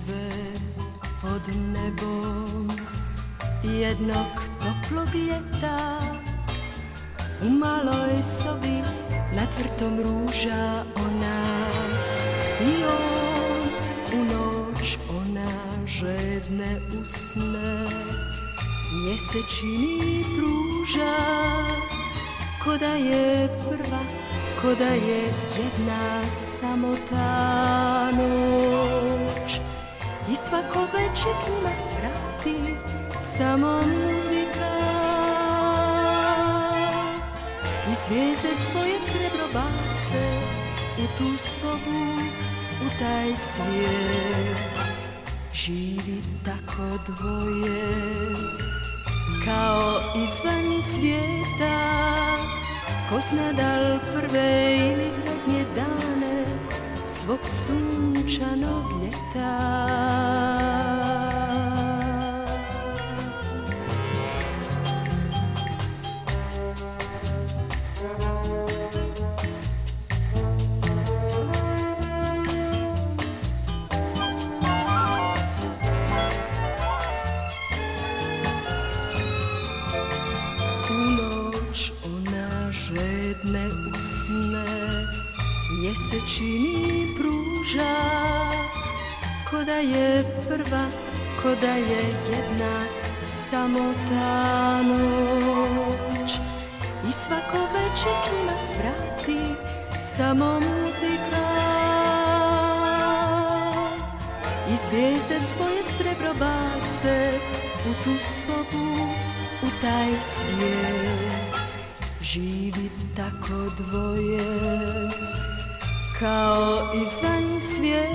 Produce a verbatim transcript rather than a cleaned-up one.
žive pod nebom jednog toplog ljeta. U maloj sobi nad vrtom ruža ona i on u noć ona žedne usne mjesečini pruža, ko da je prva, ko da je jedna samo ta noć. I svako večer k njima svrati samo muzika i zvijezde svoje srebro bace u tu sobu, u taj svijet. Živi tako dvoje kao izvan svijeta, ko zna dal prve ili zadnje dane svog sunčanog ljeta. Žedne usne mjesečini pruža, ko da je prva, ko da je jedna samo ta noć. I svako večer k njima svrati samo muzika i zvijezde svoje srebro bace u tu sobu, u taj svijet. Živi tako dvoje kao izvan svijeta.